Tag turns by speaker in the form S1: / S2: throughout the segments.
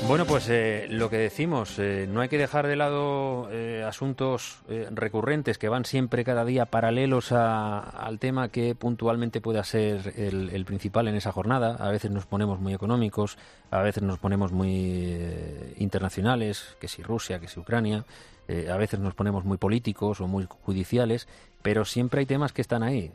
S1: Bueno, pues lo que decimos, no hay que dejar de lado asuntos recurrentes que van siempre cada día paralelos al tema que puntualmente pueda ser el principal en esa jornada. A veces nos ponemos muy económicos, a veces nos ponemos muy internacionales, que si Rusia, que si Ucrania, a veces nos ponemos muy políticos o muy judiciales, pero siempre hay temas que están ahí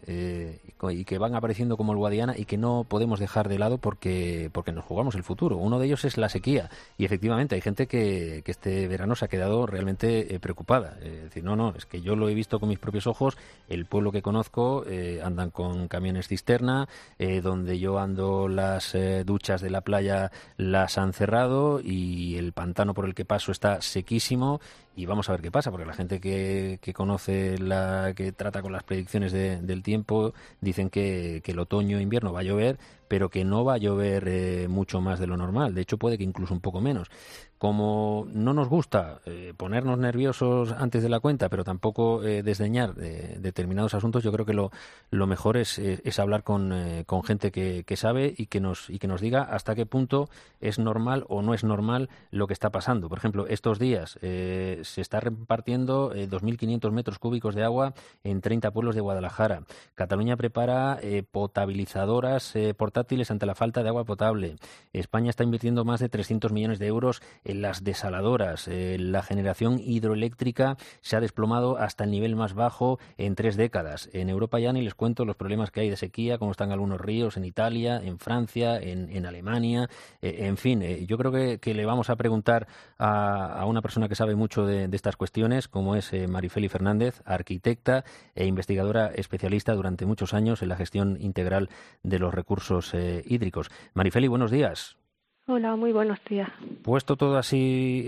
S1: y que van apareciendo como el Guadiana y que no podemos dejar de lado porque nos jugamos el futuro. Uno de ellos es la sequía y efectivamente hay gente que este verano se ha quedado realmente preocupada. Es decir, no, es que yo lo he visto con mis propios ojos, el pueblo que conozco andan con camiones cisterna, donde yo ando las duchas de la playa las han cerrado y el pantano por el que paso está sequísimo. Y vamos a ver qué pasa, porque la gente que conoce, que trata con las predicciones del tiempo, dicen que el otoño e invierno va a llover, pero que no va a llover mucho más de lo normal. De hecho, puede que incluso un poco menos. Como no nos gusta ponernos nerviosos antes de la cuenta, pero tampoco desdeñar determinados asuntos, yo creo que lo mejor es hablar con gente que sabe y que nos diga hasta qué punto es normal o no es normal lo que está pasando. Por ejemplo, estos días se está repartiendo 2.500 metros cúbicos de agua en 30 pueblos de Guadalajara. Cataluña prepara potabilizadoras portátiles ante la falta de agua potable. España está invirtiendo más de 300 millones de euros en las desaladoras. La generación hidroeléctrica se ha desplomado hasta el nivel más bajo en 3 décadas. En Europa ya ni les cuento los problemas que hay de sequía, cómo están algunos ríos en Italia, en Francia, en Alemania. En fin, yo creo que le vamos a preguntar a una persona que sabe mucho de estas cuestiones, como es Marifeli Fernández, arquitecta e investigadora especialista durante muchos años en la gestión integral de los recursos hídricos. Marifeli, buenos días.
S2: Hola, muy buenos días.
S1: Puesto todo así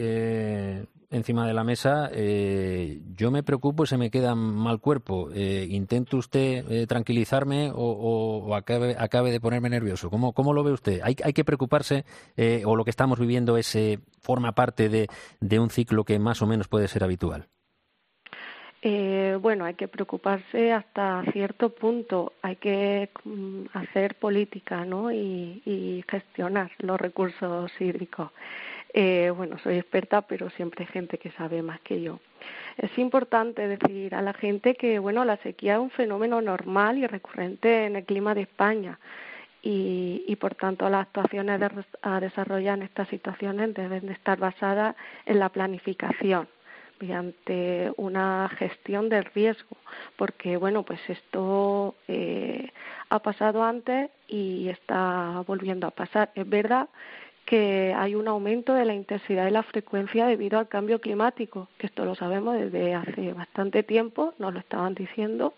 S1: encima de la mesa, yo me preocupo y se me queda mal cuerpo. ¿Intente usted tranquilizarme o acabe de ponerme nervioso? ¿Cómo lo ve usted? ¿Hay que preocuparse o lo que estamos viviendo forma parte de un ciclo que más o menos puede ser habitual?
S2: Bueno, hay que preocuparse hasta cierto punto. Hay que hacer política, ¿no? Y gestionar los recursos hídricos. Bueno, soy experta, pero siempre hay gente que sabe más que yo. Es importante decir a la gente que, bueno, la sequía es un fenómeno normal y recurrente en el clima de España. Y por tanto las actuaciones a desarrollar en estas situaciones deben de estar basadas en la planificación mediante una gestión del riesgo, porque bueno, pues esto ha pasado antes y está volviendo a pasar. Es verdad que hay un aumento de la intensidad y la frecuencia debido al cambio climático, que esto lo sabemos desde hace bastante tiempo, nos lo estaban diciendo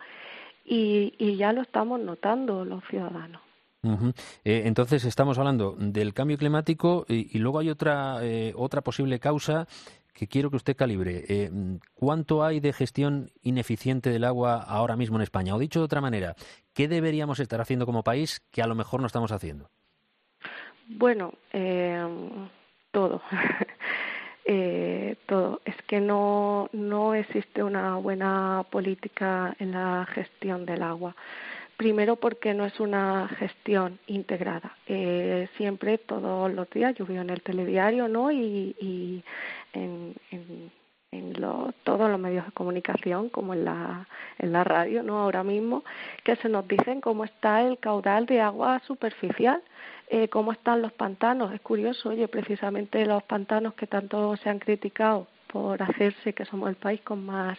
S2: y ya lo estamos notando los ciudadanos.
S1: Uh-huh. Entonces estamos hablando del cambio climático y luego hay otra posible causa que quiero que usted calibre. ¿Cuánto hay de gestión ineficiente del agua ahora mismo en España? O dicho de otra manera, ¿qué deberíamos estar haciendo como país que a lo mejor no estamos haciendo?
S2: Bueno, todo. Todo. Es que no existe una buena política en la gestión del agua. Primero porque no es una gestión integrada. Siempre, todos los días, yo veo en el telediario, ¿no? Y todos los medios de comunicación, como en la radio, ¿no? Ahora mismo, que se nos dicen cómo está el caudal de agua superficial, cómo están los pantanos. Es curioso, oye, precisamente los pantanos que tanto se han criticado por hacerse que somos el país con más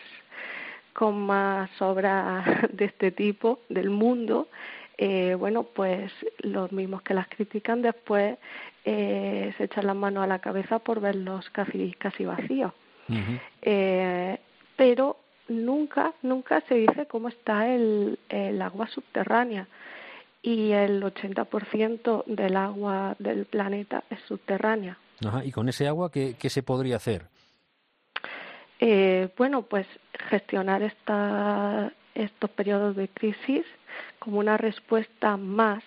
S2: obras de este tipo del mundo, bueno, pues los mismos que las critican después se echan las manos a la cabeza por verlos casi vacíos.
S1: Uh-huh.
S2: Pero nunca se dice cómo está el agua subterránea, y el 80% del agua del planeta es subterránea.
S1: Ajá. ¿Y con ese agua qué se podría hacer?
S2: Bueno, pues gestionar estos periodos de crisis como una respuesta más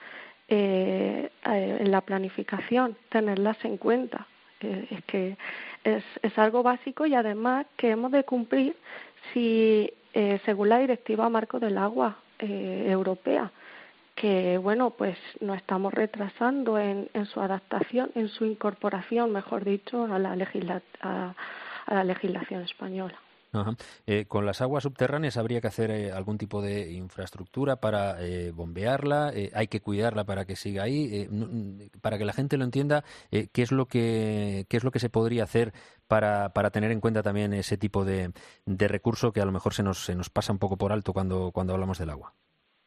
S2: en la planificación, tenerlas en cuenta. Es que es algo básico y además que hemos de cumplir según la Directiva Marco del Agua europea. que bueno, pues nos estamos retrasando en su adaptación, en su incorporación, mejor dicho, a la legislación española.
S1: Ajá. Con las aguas subterráneas habría que hacer algún tipo de infraestructura para bombearla, hay que cuidarla para que siga ahí, para que la gente lo entienda, qué es lo que se podría hacer para tener en cuenta también ese tipo de recurso que a lo mejor se nos pasa un poco por alto cuando hablamos del agua.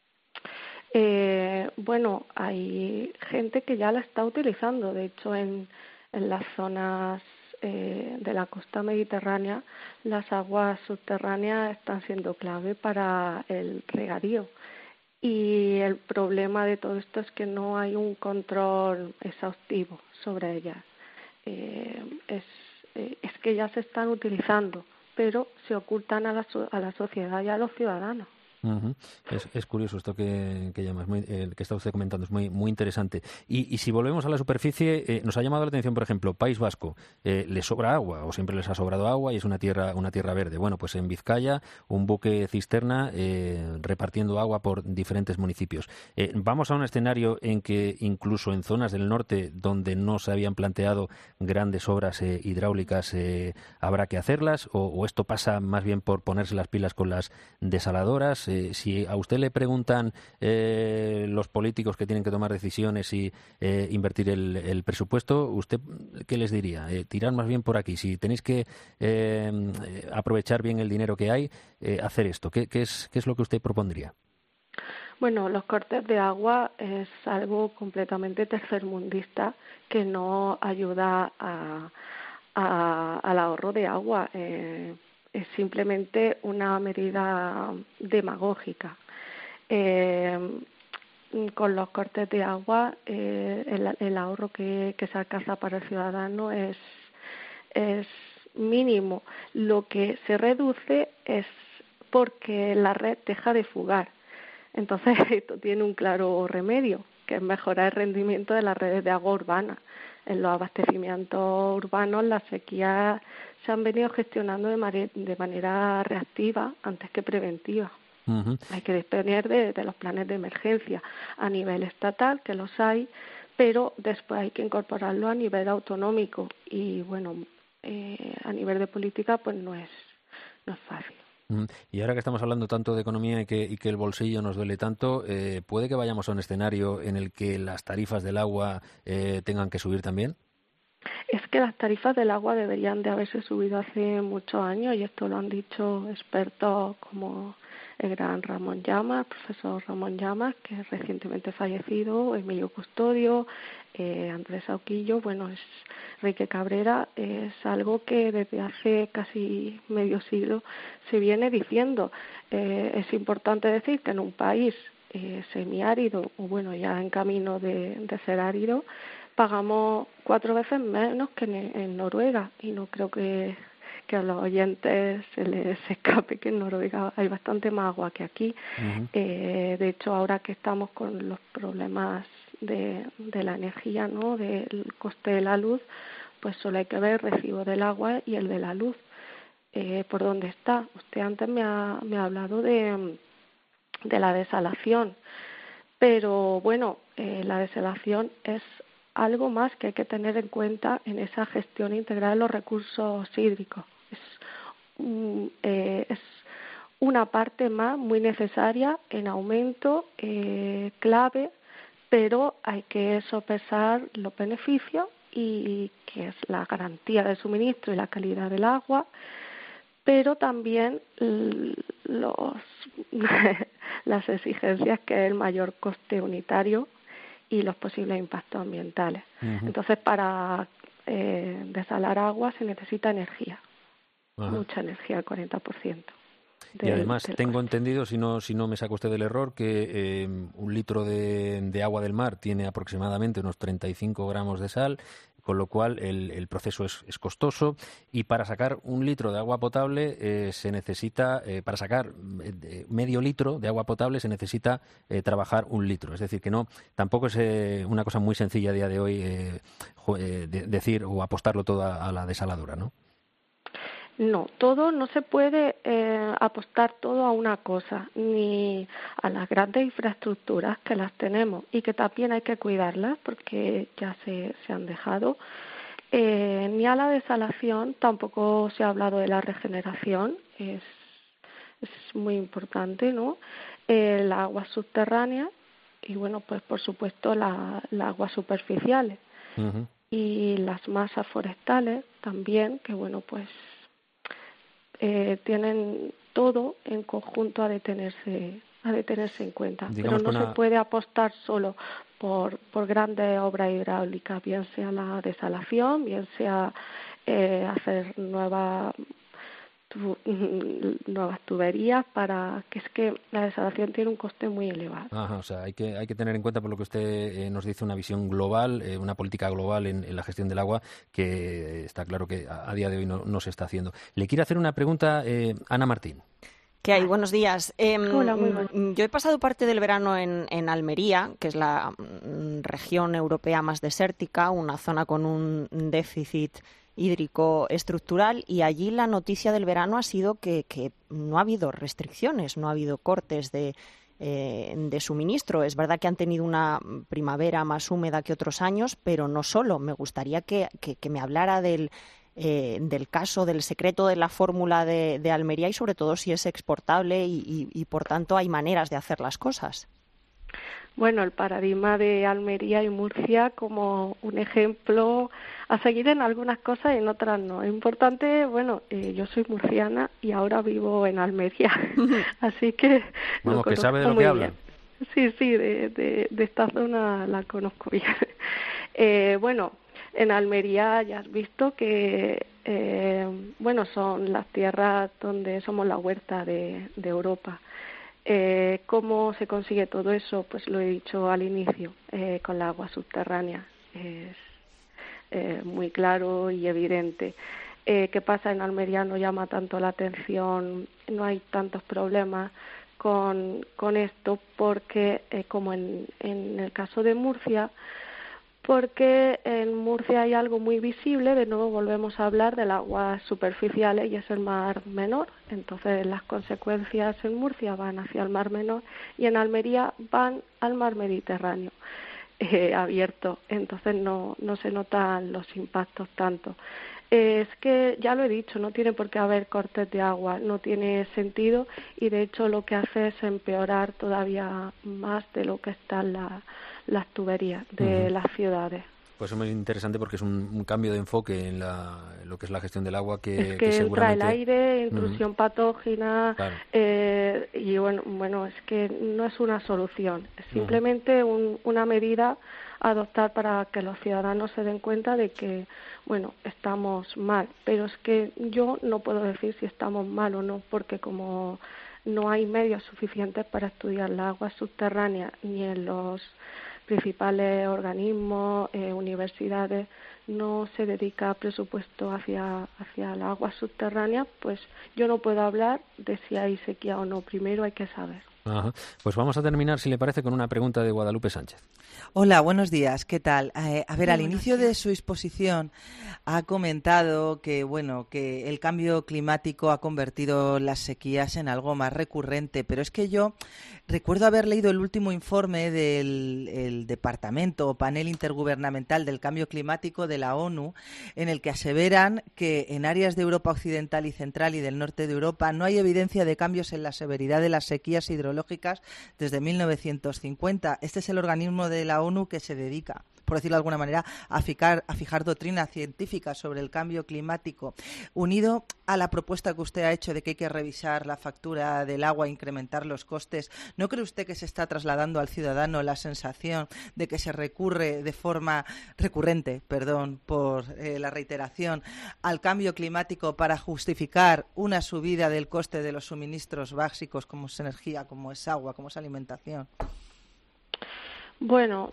S2: Bueno, hay gente que ya la está utilizando, de hecho en las zonas de la costa mediterránea, las aguas subterráneas están siendo clave para el regadío. Y el problema de todo esto es que no hay un control exhaustivo sobre ellas. Es que ya se están utilizando, pero se ocultan a la sociedad y a los ciudadanos.
S1: Uh-huh. Es curioso esto que llamas, que está usted comentando, es muy interesante. Y si volvemos a la superficie, nos ha llamado la atención, por ejemplo, País Vasco, le sobra agua, o siempre les ha sobrado agua, y es una tierra verde. Bueno, pues en Vizcaya, un buque cisterna repartiendo agua por diferentes municipios. Vamos a un escenario en que incluso en zonas del norte, donde no se habían planteado grandes obras hidráulicas, habrá que hacerlas, o esto pasa más bien por ponerse las pilas con las desaladoras. Si a usted le preguntan los políticos que tienen que tomar decisiones y invertir el presupuesto, ¿usted qué les diría? Tirar más bien por aquí. Si tenéis que aprovechar bien el dinero que hay, hacer esto. ¿Qué es lo que usted propondría?
S2: Bueno, los cortes de agua es algo completamente tercermundista que no ayuda al ahorro de agua. Es simplemente una medida demagógica. Con los cortes de agua, el ahorro que se alcanza para el ciudadano es mínimo. Lo que se reduce es porque la red deja de fugar. Entonces, esto tiene un claro remedio, que es mejorar el rendimiento de las redes de agua urbana. En los abastecimientos urbanos, las sequías se han venido gestionando de manera reactiva antes que preventiva. Uh-huh. Hay que disponer de los planes de emergencia a nivel estatal, que los hay, pero después hay que incorporarlo a nivel autonómico. Y bueno, a nivel de política, pues no es fácil.
S1: Y ahora que estamos hablando tanto de economía y que el bolsillo nos duele tanto, ¿puede que vayamos a un escenario en el que las tarifas del agua tengan que subir también?
S2: Es que las tarifas del agua deberían de haberse subido hace muchos años, y esto lo han dicho expertos como el gran Ramón Llamas, profesor Ramón Llamas, que es recientemente fallecido, Emilio Custodio, Andrés Auquillo, Enrique Cabrera. Es algo que desde hace casi medio siglo se viene diciendo. Es importante decir que en un país semiárido, o ya en camino de ser árido, pagamos 4 veces menos que en Noruega, y no creo que a los oyentes se les escape que en Noruega hay bastante más agua que aquí. Uh-huh. De hecho, ahora que estamos con los problemas de la energía, ¿no?, del coste de la luz, pues solo hay que ver el recibo del agua y el de la luz. ¿Por dónde está? Usted antes me ha hablado de la desalación, pero la desalación es algo más que hay que tener en cuenta en esa gestión integral de los recursos hídricos. Es una parte más muy necesaria, en aumento, clave, pero hay que sopesar los beneficios, y que es la garantía del suministro y la calidad del agua, pero también las exigencias, que es el mayor coste unitario y los posibles impactos ambientales. Uh-huh. Entonces, para desalar agua se necesita energía. Uh-huh. Mucha energía, el 40%.
S1: Y además, tengo entendido, si no me saca usted del error, que un litro de agua del mar tiene aproximadamente unos 35 gramos de sal, con lo cual el proceso es costoso, y para sacar un litro de agua potable se necesita, para sacar medio litro de agua potable se necesita trabajar 1 litro. Es decir, que tampoco es una cosa muy sencilla a día de hoy decir o apostarlo todo a la desaladora, ¿no?
S2: No, todo no se puede apostar todo a una cosa, ni a las grandes infraestructuras que las tenemos y que también hay que cuidarlas porque ya se han dejado, ni a la desalación, tampoco se ha hablado de la regeneración, es muy importante, ¿no? El agua subterránea y, bueno, pues por supuesto las aguas superficiales
S1: Uh-huh.
S2: y las masas forestales también, que, bueno, pues tienen todo en conjunto a de tenerse en cuenta.
S1: Digamos
S2: Pero
S1: que
S2: no se puede apostar solo por grandes obras hidráulicas, bien sea la desalación, bien sea hacer nuevas tuberías, para que es que la desalación tiene un coste muy elevado.
S1: Ajá, o sea, hay que tener en cuenta, por lo que usted nos dice, una visión global, una política global en la gestión del agua, que está claro que a día de hoy no se está haciendo. Le quiero hacer una pregunta, Ana Martín.
S3: ¿Qué hay? Buenos días.
S2: Hola, muy buenos.
S3: Yo he pasado parte del verano en Almería, que es la región europea más desértica, una zona con un déficit hídrico estructural, y allí la noticia del verano ha sido que no ha habido restricciones, no ha habido cortes de suministro. Es verdad que han tenido una primavera más húmeda que otros años, pero no solo. Me gustaría que me hablara del caso, del secreto de la fórmula de Almería y sobre todo si es exportable y por tanto hay maneras de hacer las cosas.
S2: Bueno, el paradigma de Almería y Murcia como un ejemplo a seguir en algunas cosas y en otras no. Es importante, bueno, yo soy murciana y ahora vivo en Almería, así que
S1: Vamos, que sabe de lo
S2: muy
S1: que habla.
S2: bien. Sí, de esta zona la conozco bien. Bueno, en Almería ya has visto que, bueno, son las tierras donde somos la huerta de Europa. ¿Cómo se consigue todo eso? Pues lo he dicho al inicio, con la agua subterránea. Es muy claro y evidente. ¿Qué pasa? En Almería no llama tanto la atención, no hay tantos problemas con esto, porque como en el caso de Murcia, porque en Murcia hay algo muy visible. De nuevo volvemos a hablar de las aguas superficiales y es el mar menor. Entonces las consecuencias en Murcia van hacia el mar menor y en Almería van al mar Mediterráneo abierto. Entonces no se notan los impactos tanto. Es que, ya lo he dicho, no tiene por qué haber cortes de agua, no tiene sentido, y de hecho lo que hace es empeorar todavía más de lo que están las tuberías de las ciudades.
S1: Pues es muy interesante porque es un cambio de enfoque en lo que es la gestión del agua que
S2: entra
S1: seguramente...
S2: el aire, intrusión patógena,
S1: claro.
S2: Y bueno, es que no es una solución, es simplemente una medida a adoptar para que los ciudadanos se den cuenta de que, bueno, estamos mal, pero es que yo no puedo decir si estamos mal o no, porque como no hay medios suficientes para estudiar las aguas subterráneas ni en los principales organismos, universidades, no se dedica presupuesto hacia las aguas subterráneas, pues yo no puedo hablar de si hay sequía o no. Primero hay que saber.
S1: Ajá. Pues vamos a terminar, si le parece, con una pregunta de Guadalupe Sánchez.
S4: Hola, buenos días. ¿Qué tal? A ver, al inicio de su exposición ha comentado que, bueno, que el cambio climático ha convertido las sequías en algo más recurrente, pero es que yo recuerdo haber leído el último informe del Departamento o Panel Intergubernamental del Cambio Climático de la ONU, en el que aseveran que en áreas de Europa Occidental y Central y del norte de Europa no hay evidencia de cambios en la severidad de las sequías hidrológicas desde 1950. Este es el organismo de la ONU que se dedica, por decirlo de alguna manera, a fijar doctrina científica sobre el cambio climático, unido a la propuesta que usted ha hecho de que hay que revisar la factura del agua e incrementar los costes. ¿No cree usted que se está trasladando al ciudadano la sensación de que se recurre de forma recurrente, por la reiteración, al cambio climático para justificar una subida del coste de los suministros básicos, como es energía, como es agua, como es alimentación?
S2: Bueno,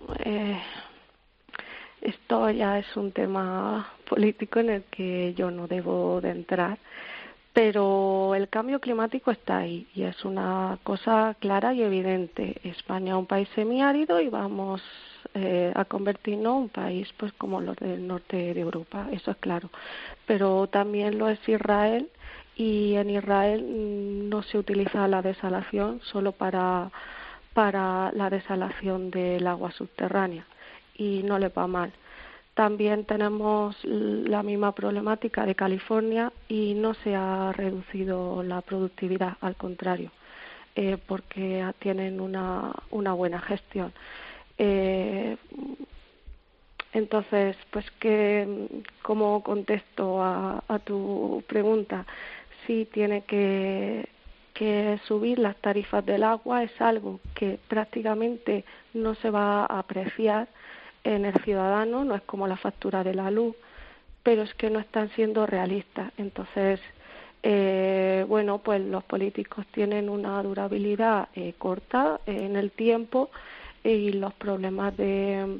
S2: esto ya es un tema político en el que yo no debo de entrar, pero el cambio climático está ahí y es una cosa clara y evidente. España es un país semiárido y vamos a convertirnos en un país pues como los del norte de Europa, eso es claro. Pero también lo es Israel, y en Israel no se utiliza la desalación solo para la desalación del agua subterránea, y no le va mal. También tenemos la misma problemática de California y no se ha reducido la productividad, al contrario, porque tienen una buena gestión. Entonces, pues ¿cómo contesto a tu pregunta? Sí, tiene que subir las tarifas del agua, es algo que prácticamente no se va a apreciar en el ciudadano, no es como la factura de la luz, pero es que no están siendo realistas. Entonces, bueno, pues los políticos tienen una durabilidad corta en el tiempo, y los problemas en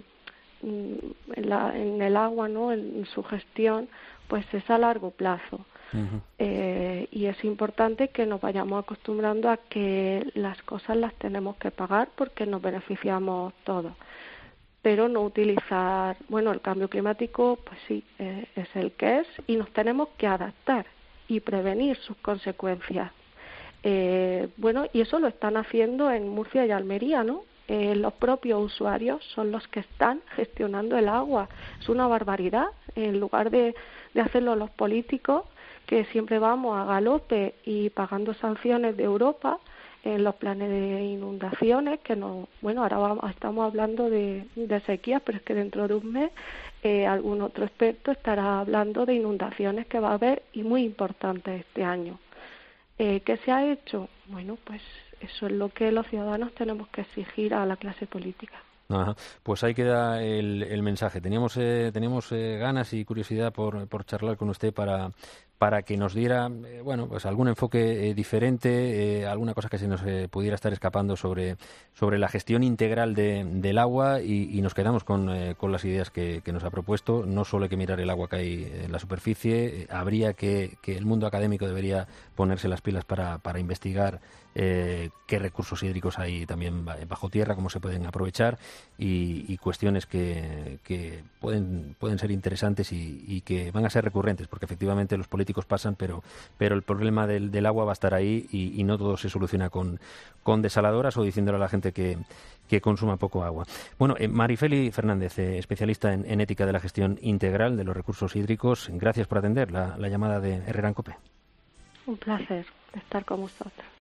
S2: el agua, ¿no?, en su gestión, pues es a largo plazo. Uh-huh. Y es importante que nos vayamos acostumbrando a que las cosas las tenemos que pagar porque nos beneficiamos todos, pero no utilizar, bueno, el cambio climático, pues sí, es el que es, y nos tenemos que adaptar y prevenir sus consecuencias. Bueno, y eso lo están haciendo en Murcia y Almería, ¿no? Los propios usuarios son los que están gestionando el agua. Es una barbaridad. En lugar de hacerlo los políticos, que siempre vamos a galope y pagando sanciones de Europa en los planes de inundaciones, que no, bueno, ahora estamos hablando de sequías, pero es que dentro de un mes algún otro experto estará hablando de inundaciones que va a haber, y muy importantes este año. ¿Qué se ha hecho? Bueno, pues eso es lo que los ciudadanos tenemos que exigir a la clase política.
S1: Ajá. Pues ahí queda el mensaje. Teníamos ganas y curiosidad por charlar con usted para que nos diera bueno, pues algún enfoque diferente, alguna cosa que se nos pudiera estar escapando sobre la gestión integral del agua, y nos quedamos con las ideas que nos ha propuesto. No solo hay que mirar el agua que hay en la superficie, habría que el mundo académico debería ponerse las pilas para investigar qué recursos hídricos hay también bajo tierra, cómo se pueden aprovechar, y cuestiones que pueden ser interesantes y que van a ser recurrentes, porque efectivamente los políticos pasan, pero el problema del agua va a estar ahí, y no todo se soluciona con desaladoras o diciéndole a la gente que consuma poco agua. Bueno, Marifeli Fernández, especialista en ética de la gestión integral de los recursos hídricos, gracias por atender la llamada de Herrera en COPE.
S2: Un placer estar con vosotros.